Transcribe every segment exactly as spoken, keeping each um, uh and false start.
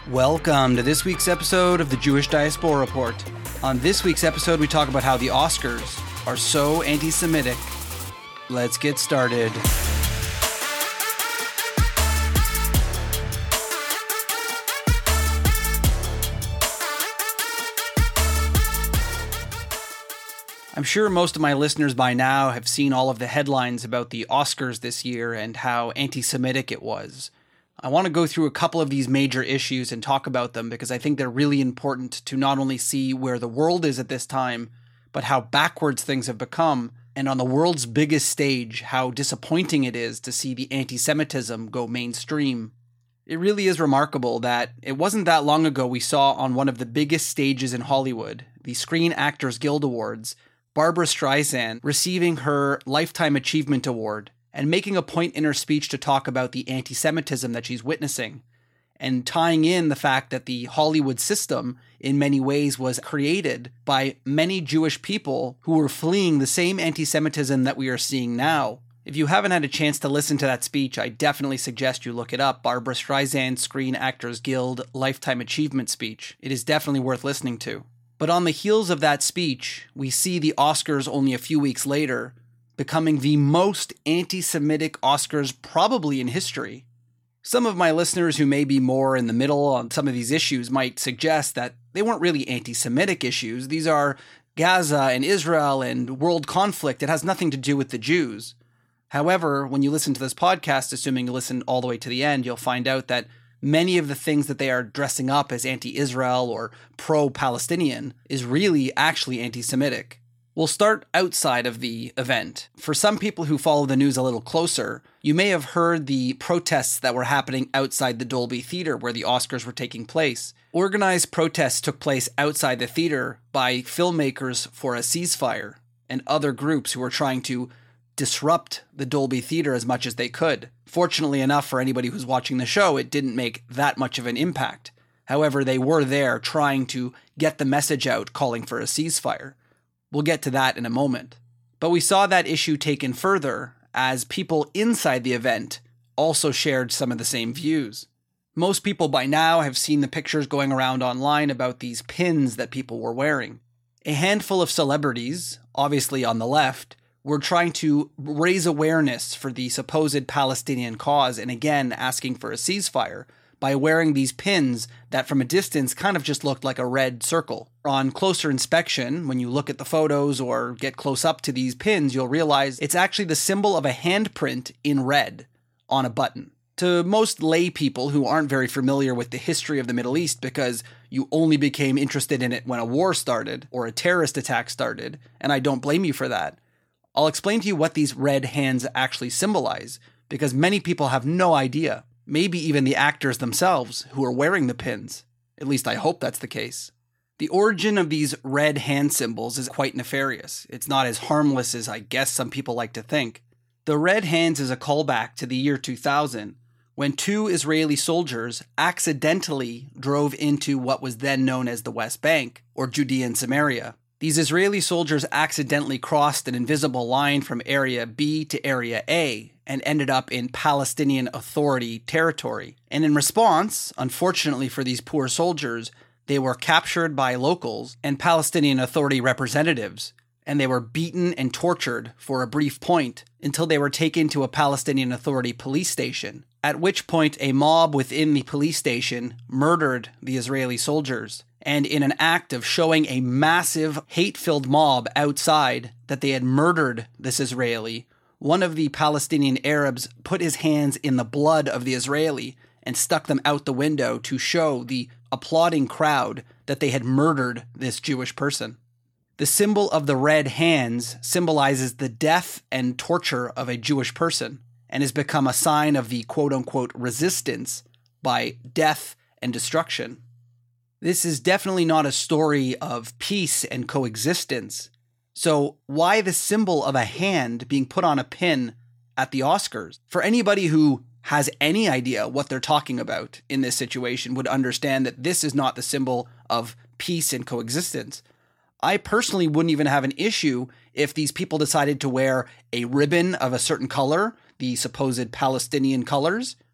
Welcome to this week's episode of the Jewish Diaspora Report. On this week's episode, we talk about how the Oscars are so anti-Semitic. Let's get started. I'm sure most of my listeners by now have seen all of the headlines about the Oscars this year and how anti-Semitic it was. I want to go through a couple of these major issues and talk about them because I think they're really important to not only see where the world is at this time, but how backwards things have become, and on the world's biggest stage, how disappointing it is to see the anti-Semitism go mainstream. It really is remarkable that it wasn't that long ago we saw on one of the biggest stages in Hollywood, the Screen Actors Guild Awards, Barbra Streisand receiving her Lifetime Achievement Award and making a point in her speech to talk about the anti-Semitism that she's witnessing, and tying in the fact that the Hollywood system in many ways was created by many Jewish people who were fleeing the same anti-Semitism that we are seeing now. If you haven't had a chance to listen to that speech, I definitely suggest you look it up, Barbra Streisand Screen Actors Guild Lifetime Achievement Speech. It is definitely worth listening to. But on the heels of that speech, we see the Oscars only a few weeks later becoming the most anti-Semitic Oscars probably in history. Some of my listeners who may be more in the middle on some of these issues might suggest that they weren't really anti-Semitic issues. These are Gaza and Israel and world conflict. It has nothing to do with the Jews. However, when you listen to this podcast, assuming you listen all the way to the end, you'll find out that many of the things that they are dressing up as anti-Israel or pro-Palestinian is really actually anti-Semitic. We'll start outside of the event. For some people who follow the news a little closer, you may have heard the protests that were happening outside the Dolby Theater where the Oscars were taking place. Organized protests took place outside the theater by filmmakers for a ceasefire and other groups who were trying to disrupt the Dolby Theater as much as they could. Fortunately enough for anybody who's watching the show, it didn't make that much of an impact. However, they were there trying to get the message out calling for a ceasefire. We'll get to that in a moment. But we saw that issue taken further as people inside the event also shared some of the same views. Most people by now have seen the pictures going around online about these pins that people were wearing. A handful of celebrities, obviously on the left, were trying to raise awareness for the supposed Palestinian cause and again asking for a ceasefire by wearing these pins that from a distance kind of just looked like a red circle. On closer inspection, when you look at the photos or get close up to these pins, you'll realize it's actually the symbol of a handprint in red on a button. To most lay people who aren't very familiar with the history of the Middle East because you only became interested in it when a war started or a terrorist attack started, and I don't blame you for that, I'll explain to you what these red hands actually symbolize because many people have no idea. Maybe even the actors themselves who are wearing the pins. At least I hope that's the case. The origin of these red hand symbols is quite nefarious. It's not as harmless as I guess some people like to think. The red hands is a callback to the year two thousand, when two Israeli soldiers accidentally drove into what was then known as the West Bank, or Judea and Samaria. These Israeli soldiers accidentally crossed an invisible line from Area B to Area A and ended up in Palestinian Authority territory. And in response, unfortunately for these poor soldiers, they were captured by locals and Palestinian Authority representatives, and they were beaten and tortured for a brief point until they were taken to a Palestinian Authority police station, at which point a mob within the police station murdered the Israeli soldiers. And in an act of showing a massive hate-filled mob outside that they had murdered this Israeli, one of the Palestinian Arabs put his hands in the blood of the Israeli and stuck them out the window to show the applauding crowd that they had murdered this Jewish person. The symbol of the red hands symbolizes the death and torture of a Jewish person and has become a sign of the quote-unquote resistance by death and destruction. This is definitely not a story of peace and coexistence. So why the symbol of a hand being put on a pin at the Oscars? For anybody who has any idea what they're talking about in this situation would understand that this is not the symbol of peace and coexistence. I personally wouldn't even have an issue if these people decided to wear a ribbon of a certain color, the supposed Palestinian colors,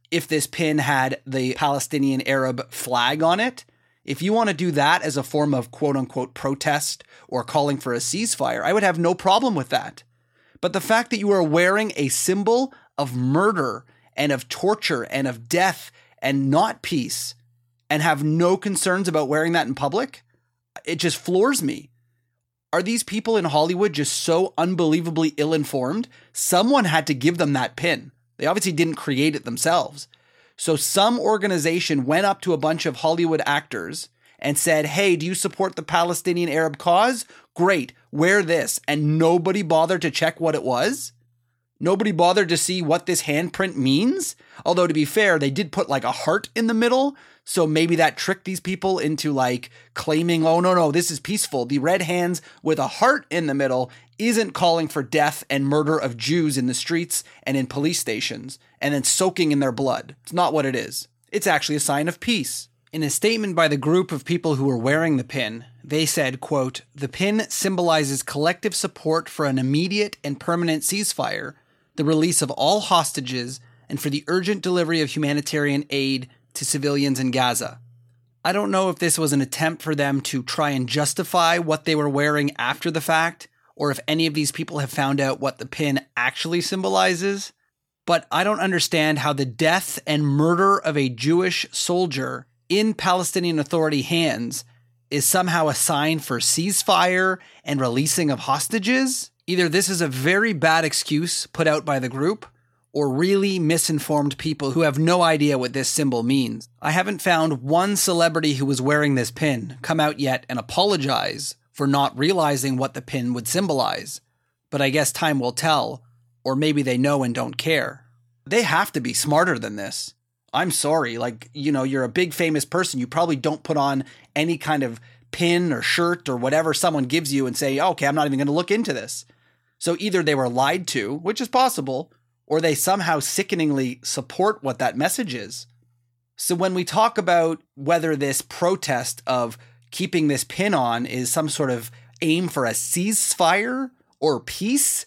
if this pin had the Palestinian Arab flag on it. If you want to do that as a form of quote-unquote protest or calling for a ceasefire, I would have no problem with that. But the fact that you are wearing a symbol of murder and of torture and of death and not peace and have no concerns about wearing that in public, it just floors me. Are these people in Hollywood just so unbelievably ill-informed? Someone had to give them that pin. They obviously didn't create it themselves. So some organization went up to a bunch of Hollywood actors and said, hey, do you support the Palestinian Arab cause? Great, wear this. And nobody bothered to check what it was? Nobody bothered to see what this handprint means? Although, to be fair, they did put like a heart in the middle. So maybe that tricked these people into like claiming, oh, no, no, this is peaceful. The red hands with a heart in the middle isn't calling for death and murder of Jews in the streets and in police stations and then soaking in their blood. It's not what it is. It's actually a sign of peace. In a statement by the group of people who were wearing the pin, they said, quote, the pin symbolizes collective support for an immediate and permanent ceasefire, the release of all hostages, and for the urgent delivery of humanitarian aid to civilians in Gaza. I don't know if this was an attempt for them to try and justify what they were wearing after the fact, or if any of these people have found out what the pin actually symbolizes, but I don't understand how the death and murder of a Jewish soldier in Palestinian Authority hands is somehow a sign for ceasefire and releasing of hostages. Either this is a very bad excuse put out by the group, or really misinformed people who have no idea what this symbol means. I haven't found one celebrity who was wearing this pin come out yet and apologize for not realizing what the pin would symbolize. But I guess time will tell, or maybe they know and don't care. They have to be smarter than this. I'm sorry, like, you know, you're a big famous person. You probably don't put on any kind of pin or shirt or whatever someone gives you and say, okay, I'm not even going to look into this. So either they were lied to, which is possible, or they somehow sickeningly support what that message is. So when we talk about whether this protest of keeping this pin on is some sort of aim for a ceasefire or peace,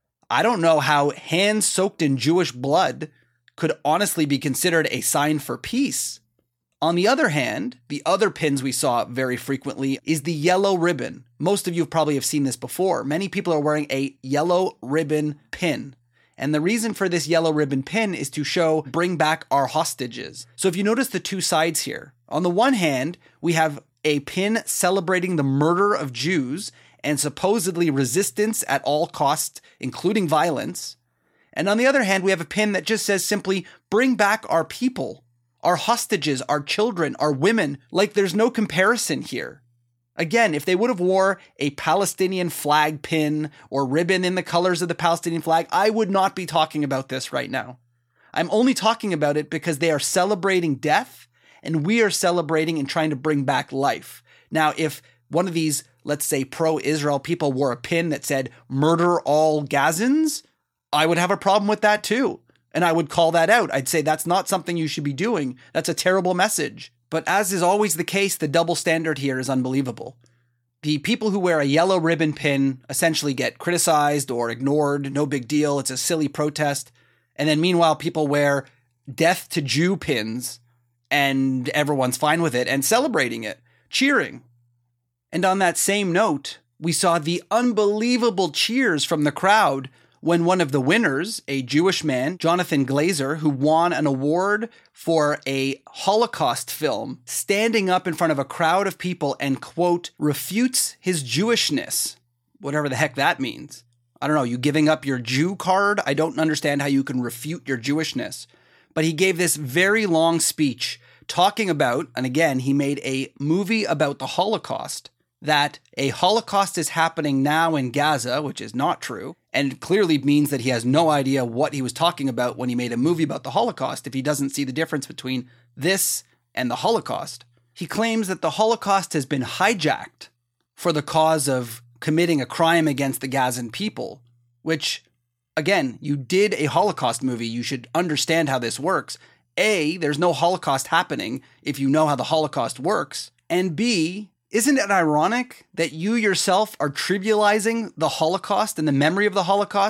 I don't know how hands soaked in Jewish blood could honestly be considered a sign for peace. On the other hand, the other pins we saw very frequently is the yellow ribbon. Most of you probably have seen this before. Many people are wearing a yellow ribbon pin. And the reason for this yellow ribbon pin is to show bring back our hostages. So if you notice the two sides here, on the one hand, we have a pin celebrating the murder of Jews and supposedly resistance at all costs, including violence. And on the other hand, we have a pin that just says simply, bring back our people, our hostages, our children, our women. Like there's no comparison here. Again, if they would have wore a Palestinian flag pin or ribbon in the colors of the Palestinian flag, I would not be talking about this right now. I'm only talking about it because they are celebrating death and we are celebrating and trying to bring back life. Now, if one of these, let's say, pro-Israel people wore a pin that said, murder all Gazans, I would have a problem with that too. And I would call that out. I'd say that's not something you should be doing. That's a terrible message. But as is always the case, the double standard here is unbelievable. The people who wear a yellow ribbon pin essentially get criticized or ignored. No big deal. It's a silly protest. And then meanwhile, people wear death to Jew pins and everyone's fine with it and celebrating it, cheering. And on that same note, we saw the unbelievable cheers from the crowd when one of the winners, a Jewish man, Jonathan Glazer, who won an award for a Holocaust film, standing up in front of a crowd of people and, quote, refutes his Jewishness. Whatever the heck that means. I don't know, you giving up your Jew card? I don't understand how you can refute your Jewishness. But he gave this very long speech talking about, and again, he made a movie about the Holocaust, that a Holocaust is happening now in Gaza, which is not true, and clearly means that he has no idea what he was talking about when he made a movie about the Holocaust if he doesn't see the difference between this and the Holocaust. He claims that the Holocaust has been hijacked for the cause of committing a crime against the Gazan people, which, again, you did a Holocaust movie. You should understand how this works. A, there's no Holocaust happening if you know how the Holocaust works. And B, isn't it ironic that you yourself are trivializing the Holocaust and the memory of the Holocaust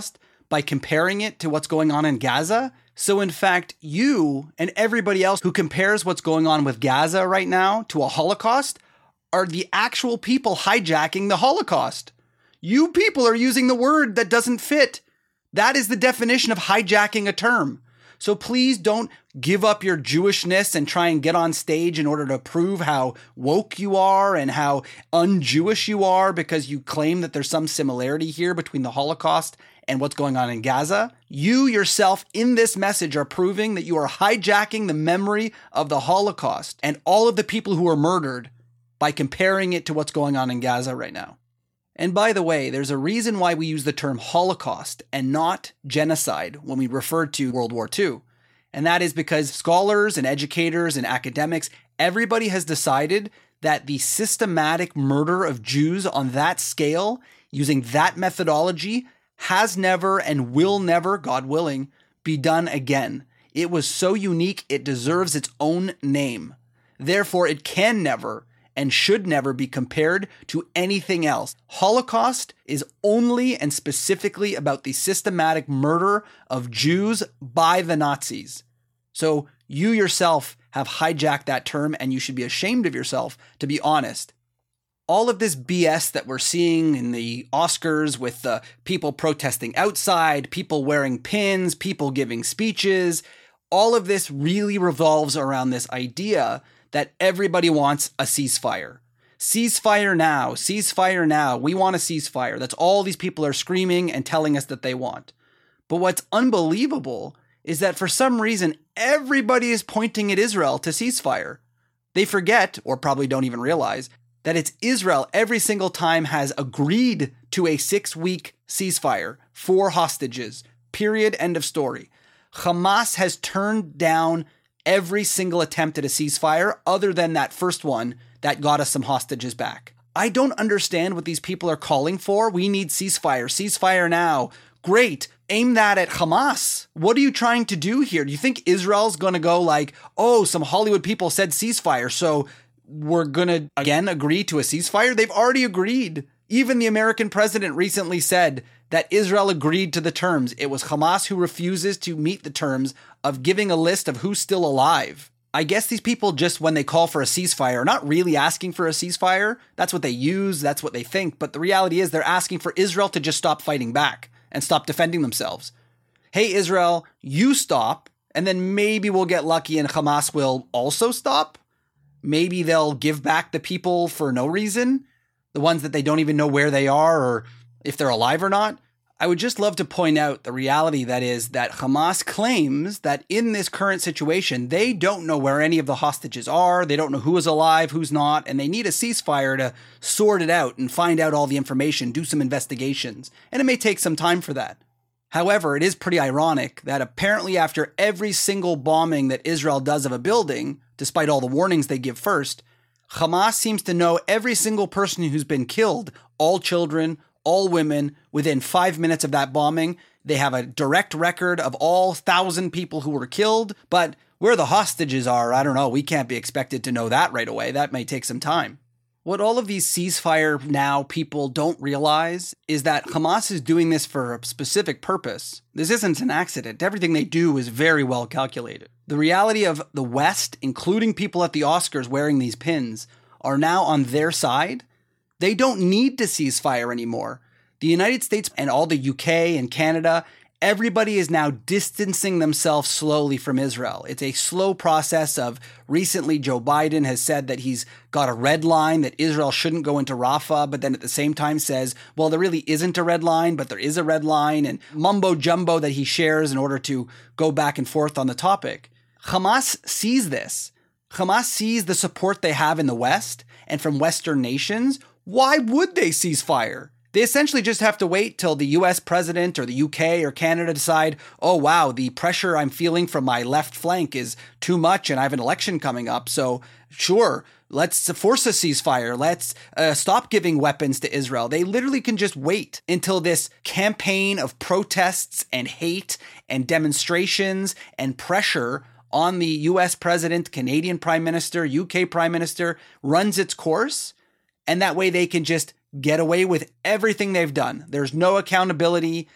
by comparing it to what's going on in Gaza. So in fact, you and everybody else who compares what's going on with Gaza right now to a Holocaust are the actual people hijacking the Holocaust. You people are using the word that doesn't fit. That is the definition of hijacking a term. So please don't give up your Jewishness and try and get on stage in order to prove how woke you are and how un-Jewish you are because you claim that there's some similarity here between the Holocaust and what's going on in Gaza. You yourself in this message are proving that you are hijacking the memory of the Holocaust and all of the people who were murdered by comparing it to what's going on in Gaza right now. And by the way, there's a reason why we use the term Holocaust and not genocide when we refer to World War Two. And that is because scholars and educators and academics, everybody has decided that the systematic murder of Jews on that scale, using that methodology, has never and will never, God willing, be done again. It was so unique, it deserves its own name. Therefore, it can never and should never be compared to anything else. Holocaust is only and specifically about the systematic murder of Jews by the Nazis. So you yourself have hijacked that term and you should be ashamed of yourself, to be honest. All of this B S that we're seeing in the Oscars with the people protesting outside, people wearing pins, people giving speeches, all of this really revolves around this idea that everybody wants a ceasefire. Ceasefire now, ceasefire now. We want a ceasefire. That's all these people are screaming and telling us that they want. But what's unbelievable is that for some reason, everybody is pointing at Israel to ceasefire. They forget, or probably don't even realize, that it's Israel every single time has agreed to a six-week ceasefire for hostages. Period. End of story. Hamas has turned down every single attempt at a ceasefire other than that first one that got us some hostages back. I don't understand what these people are calling for. We need ceasefire. Ceasefire now. Great. Aim that at Hamas. What are you trying to do here? Do you think Israel's going to go like, oh, some Hollywood people said ceasefire, so we're going to again agree to a ceasefire? They've already agreed. Even the American president recently said that Israel agreed to the terms. It was Hamas who refuses to meet the terms of giving a list of who's still alive. I guess these people just, when they call for a ceasefire, are not really asking for a ceasefire. That's what they use. That's what they think. But the reality is they're asking for Israel to just stop fighting back and stop defending themselves. Hey, Israel, you stop, and then maybe we'll get lucky and Hamas will also stop. Maybe they'll give back the people for no reason, the ones that they don't even know where they are or if they're alive or not. I would just love to point out the reality that is that Hamas claims that in this current situation, they don't know where any of the hostages are. They don't know who is alive, who's not, and they need a ceasefire to sort it out and find out all the information, do some investigations. And it may take some time for that. However, it is pretty ironic that apparently after every single bombing that Israel does of a building, despite all the warnings they give first, Hamas seems to know every single person who's been killed, all children, all women, within five minutes of that bombing. They have a direct record of all thousand people who were killed, but where the hostages are, I don't know. We can't be expected to know that right away. That may take some time. What all of these ceasefire now people don't realize is that Hamas is doing this for a specific purpose. This isn't an accident. Everything they do is very well calculated. The reality of the West, including people at the Oscars wearing these pins, are now on their side. They don't need to ceasefire anymore. The United States and all the U K and Canada, everybody is now distancing themselves slowly from Israel. It's a slow process of recently Joe Biden has said that he's got a red line, that Israel shouldn't go into Rafah, but then at the same time says, well, there really isn't a red line, but there is a red line, and mumbo jumbo that he shares in order to go back and forth on the topic. Hamas sees this. Hamas sees the support they have in the West and from Western nations. Why would they cease fire? They essentially just have to wait till the U S president or the U K or Canada decide, oh, wow, the pressure I'm feeling from my left flank is too much and I have an election coming up. So sure, let's force a ceasefire. Let's uh, stop giving weapons to Israel. They literally can just wait until this campaign of protests and hate and demonstrations and pressure on the U S president, Canadian prime minister, U K prime minister runs its course. And that way they can just get away with everything they've done. There's no accountability.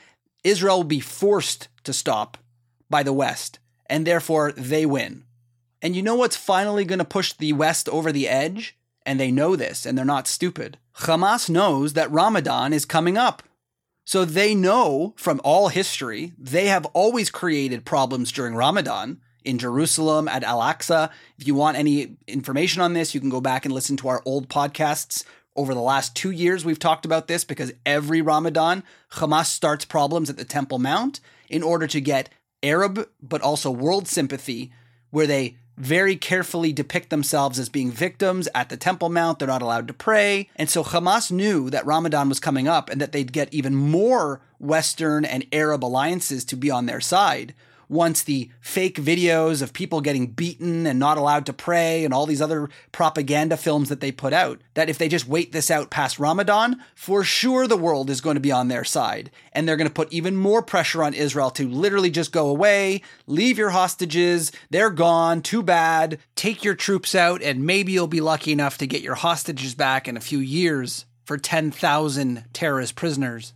Israel will be forced to stop by the West, and therefore they win. And you know what's finally going to push the West over the edge? And they know this, and they're not stupid. Hamas knows that Ramadan is coming up. So they know from all history, they have always created problems during Ramadan in Jerusalem, at Al-Aqsa. If you want any information on this, you can go back and listen to our old podcasts. Over the last two years, we've talked about this because every Ramadan, Hamas starts problems at the Temple Mount in order to get Arab, but also world sympathy, where they very carefully depict themselves as being victims at the Temple Mount. They're not allowed to pray. And so Hamas knew that Ramadan was coming up and that they'd get even more Western and Arab alliances to be on their side once the fake videos of people getting beaten and not allowed to pray and all these other propaganda films that they put out, that if they just wait this out past Ramadan, for sure the world is going to be on their side. And they're going to put even more pressure on Israel to literally just go away, leave your hostages, they're gone, too bad, take your troops out, and maybe you'll be lucky enough to get your hostages back in a few years for ten thousand terrorist prisoners.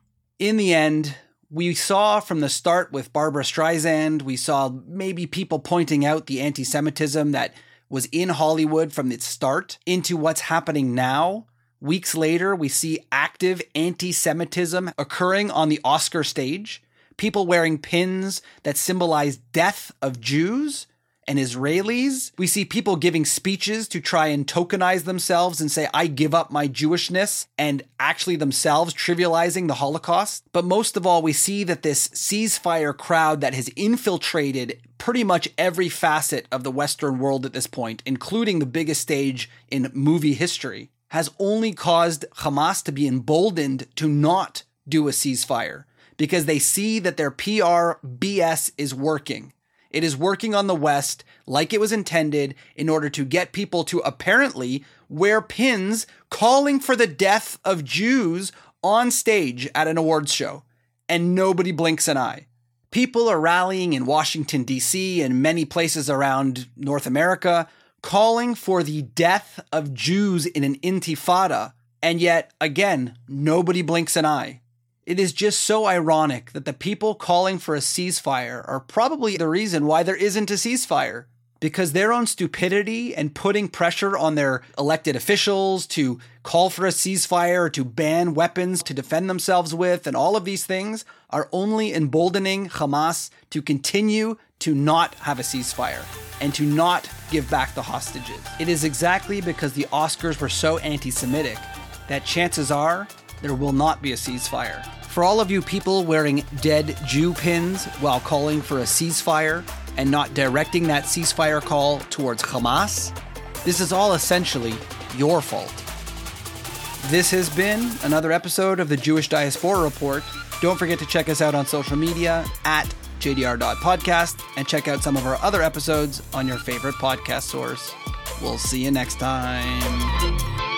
In the end, we saw from the start with Barbara Streisand, we saw maybe people pointing out the anti-Semitism that was in Hollywood from its start into what's happening now. Weeks later, we see active anti-Semitism occurring on the Oscar stage. People wearing pins that symbolize death of Jews and Israelis. We see people giving speeches to try and tokenize themselves and say, I give up my Jewishness, and actually themselves trivializing the Holocaust. But most of all, we see that this ceasefire crowd that has infiltrated pretty much every facet of the Western world at this point, including the biggest stage in movie history, has only caused Hamas to be emboldened to not do a ceasefire because they see that their P R B S is working. It is working on the West like it was intended in order to get people to apparently wear pins calling for the death of Jews on stage at an awards show. And nobody blinks an eye. People are rallying in Washington, D C and many places around North America calling for the death of Jews in an intifada. And yet, again, nobody blinks an eye. It is just so ironic that the people calling for a ceasefire are probably the reason why there isn't a ceasefire. Because their own stupidity and putting pressure on their elected officials to call for a ceasefire, to ban weapons to defend themselves with, and all of these things are only emboldening Hamas to continue to not have a ceasefire and to not give back the hostages. It is exactly because the Oscars were so anti-Semitic that chances are there will not be a ceasefire. For all of you people wearing dead Jew pins while calling for a ceasefire and not directing that ceasefire call towards Hamas, this is all essentially your fault. This has been another episode of the Jewish Diaspora Report. Don't forget to check us out on social media at J D R dot podcast and check out some of our other episodes on your favorite podcast source. We'll see you next time.